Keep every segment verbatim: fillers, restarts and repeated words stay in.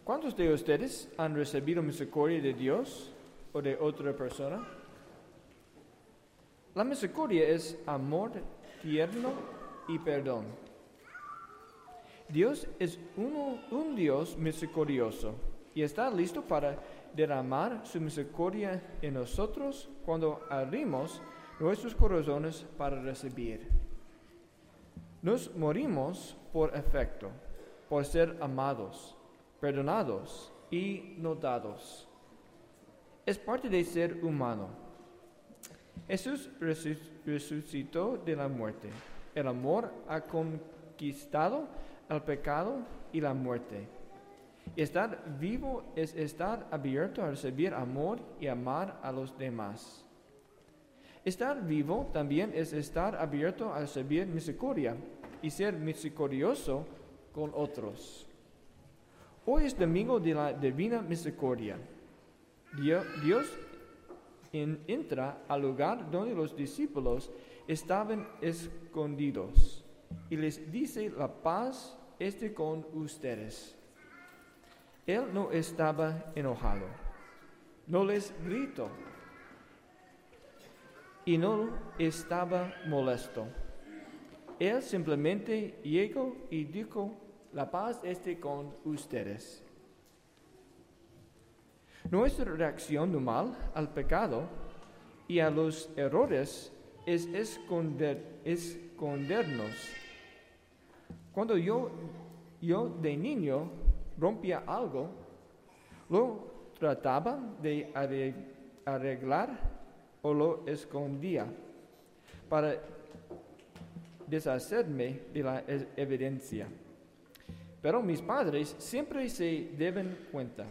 ¿Cuántos de ustedes han recibido misericordia de Dios o de otra persona? La misericordia es amor tierno y perdón. Dios es uno, un Dios misericordioso y está listo para derramar su misericordia en nosotros cuando abrimos nuestros corazones para recibir. Nos morimos por afecto, por ser amados, perdonados y notados. Es parte de ser humano. Jesús resucitó de la muerte. El amor ha conquistado el pecado y la muerte. Estar vivo es estar abierto a recibir amor y amar a los demás. Estar vivo también es estar abierto a recibir misericordia y ser misericordioso con otros. Hoy es domingo de la divina misericordia. Dios entra al lugar donde los discípulos estaban escondidos y les dice: la paz esté con ustedes. Él no estaba enojado, no les gritó y no estaba molesto. Él simplemente llegó y dijo: la paz esté con ustedes. Nuestra reacción normal al pecado y a los errores es esconder, escondernos. Cuando yo, yo de niño rompía algo, lo trataba de arreglar o lo escondía para deshacerme de la evidencia. Pero mis padres siempre se deben cuenta.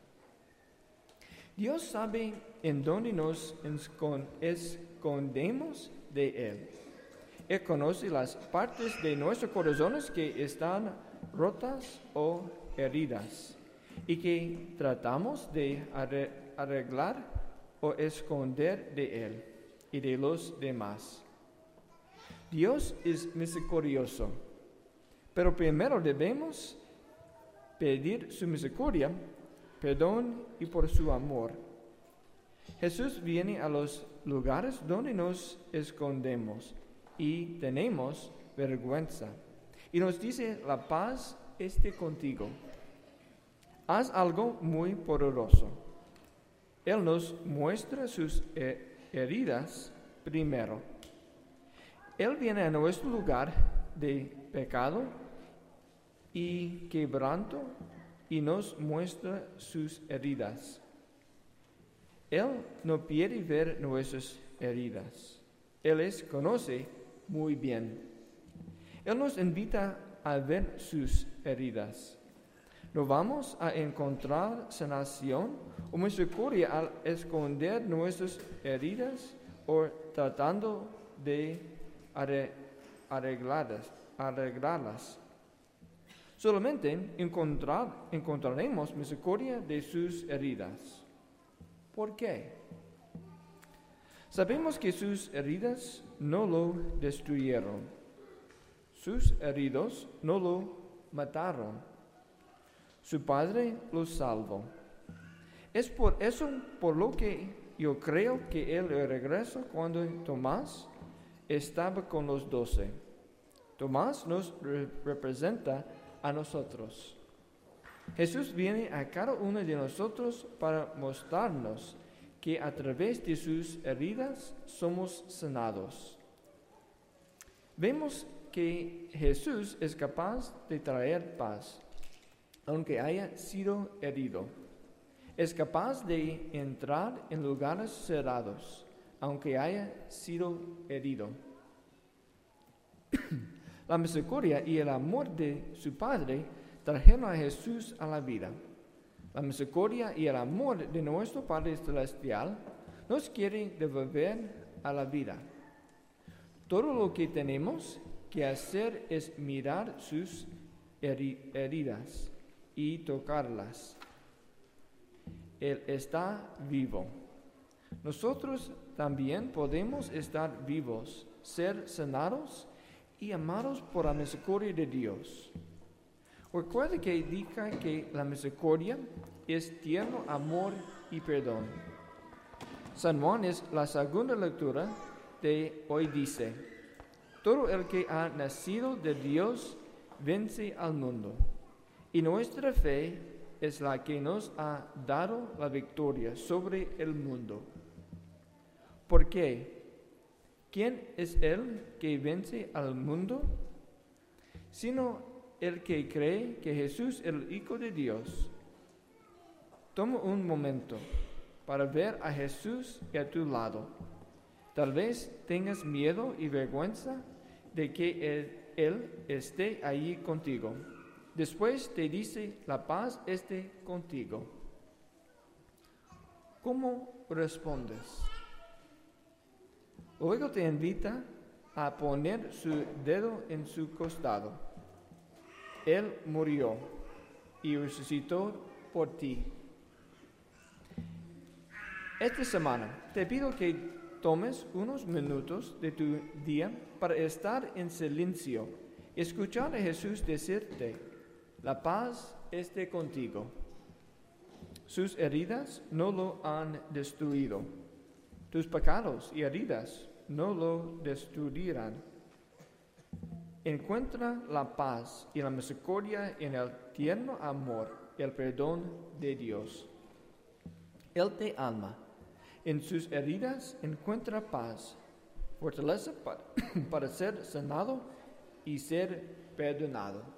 Dios sabe en dónde nos escondemos de Él. Él conoce las partes de nuestros corazones que están rotas o heridas y que tratamos de arreglar o esconder de Él y de los demás. Dios es misericordioso, pero primero debemos pedir su misericordia, perdón y por su amor. Jesús viene a los lugares donde nos escondemos y tenemos vergüenza y nos dice: la paz esté contigo. Haz algo muy poderoso. Él nos muestra sus heridas primero. Él viene a nuestro lugar de pecado y quebranto y nos muestra sus heridas. Él no quiere ver nuestras heridas. Él les conoce muy bien. Él nos invita a ver sus heridas. No vamos a encontrar sanación o misericordia al esconder nuestras heridas o tratando de arreglarlas. arreglarlas. Solamente encontrar, encontraremos misericordia de sus heridas. ¿Por qué? Sabemos que sus heridas no lo destruyeron. Sus heridos no lo mataron. Su Padre lo salvó. Es por eso por lo que yo creo que Él regresó cuando Tomás estaba con los doce. Tomás nos re- representa a nosotros. Jesús viene a cada uno de nosotros para mostrarnos que a través de sus heridas somos sanados. Vemos que Jesús es capaz de traer paz, aunque haya sido herido. Es capaz de entrar en lugares cerrados, aunque haya sido herido. La misericordia y el amor de su Padre trajeron a Jesús a la vida. La misericordia y el amor de nuestro Padre Celestial nos quiere devolver a la vida. Todo lo que tenemos que hacer es mirar sus heridas y tocarlas. Él está vivo. Nosotros también podemos estar vivos, ser sanados y amados por la misericordia de Dios. Recuerda que diga que la misericordia es tierno amor y perdón. San Juan es la segunda lectura de hoy dice, todo el que ha nacido de Dios vence al mundo, y nuestra fe es la que nos ha dado la victoria sobre el mundo. ¿Por qué? ¿Quién es el que vence al mundo? Sino el que cree que Jesús es el Hijo de Dios. Toma un momento para ver a Jesús a tu lado. Tal vez tengas miedo y vergüenza de que Él, él esté allí contigo. Después te dice, la paz esté contigo. ¿Cómo respondes? Luego te invita a poner su dedo en su costado. Él murió y resucitó por ti. Esta semana te pido que tomes unos minutos de tu día para estar en silencio y escuchar a Jesús decirte, la paz esté contigo. Sus heridas no lo han destruido. Tus pecados y heridas no lo destruirán. Encuentra la paz y la misericordia en el tierno amor y el perdón de Dios. Él te ama. En sus heridas encuentra paz, fortaleza para, para ser sanado y ser perdonado.